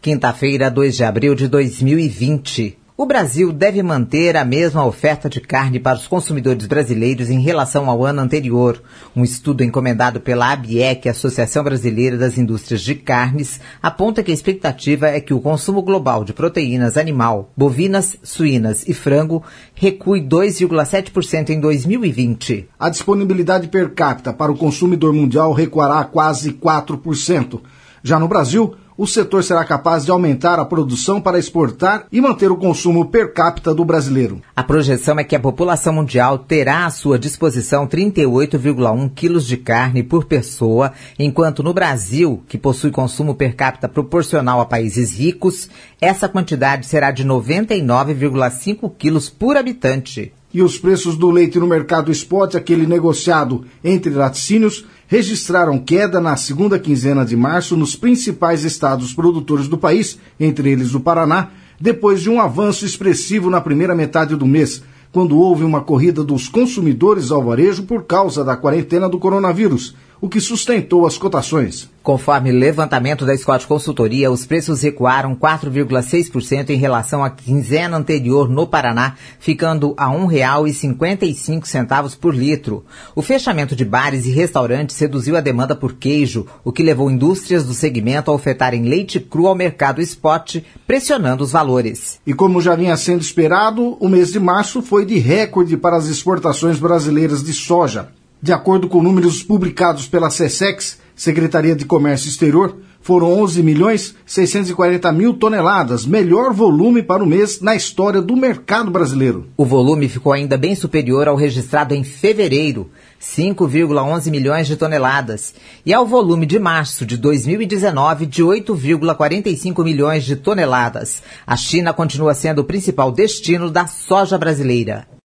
Quinta-feira, 2 de abril de 2020. O Brasil deve manter a mesma oferta de carne para os consumidores brasileiros em relação ao ano anterior. Um estudo encomendado pela ABIEC, Associação Brasileira das Indústrias de Carnes, aponta que a expectativa é que o consumo global de proteínas animal, bovinas, suínas e frango recue 2,7% em 2020. A disponibilidade per capita para o consumidor mundial recuará quase 4%. Já no Brasil, o setor será capaz de aumentar a produção para exportar e manter o consumo per capita do brasileiro. A projeção é que a população mundial terá à sua disposição 38,1 quilos de carne por pessoa, enquanto no Brasil, que possui consumo per capita proporcional a países ricos, essa quantidade será de 99,5 quilos por habitante. E os preços do leite no mercado spot, aquele negociado entre laticínios, registraram queda na segunda quinzena de março nos principais estados produtores do país, entre eles o Paraná, depois de um avanço expressivo na primeira metade do mês, quando houve uma corrida dos consumidores ao varejo por causa da quarentena do coronavírus, o que sustentou as cotações. Conforme levantamento da Scott Consultoria, os preços recuaram 4,6% em relação à quinzena anterior no Paraná, ficando a R$ 1,55 por litro. O fechamento de bares e restaurantes reduziu a demanda por queijo, o que levou indústrias do segmento a ofertarem leite cru ao mercado spot, pressionando os valores. E como já vinha sendo esperado, o mês de março foi de recorde para as exportações brasileiras de soja. De acordo com números publicados pela SECEX, Secretaria de Comércio Exterior, foram 11.640.000 toneladas, melhor volume para o mês na história do mercado brasileiro. O volume ficou ainda bem superior ao registrado em fevereiro, 5,11 milhões de toneladas, e ao volume de março de 2019 de 8,45 milhões de toneladas. A China continua sendo o principal destino da soja brasileira.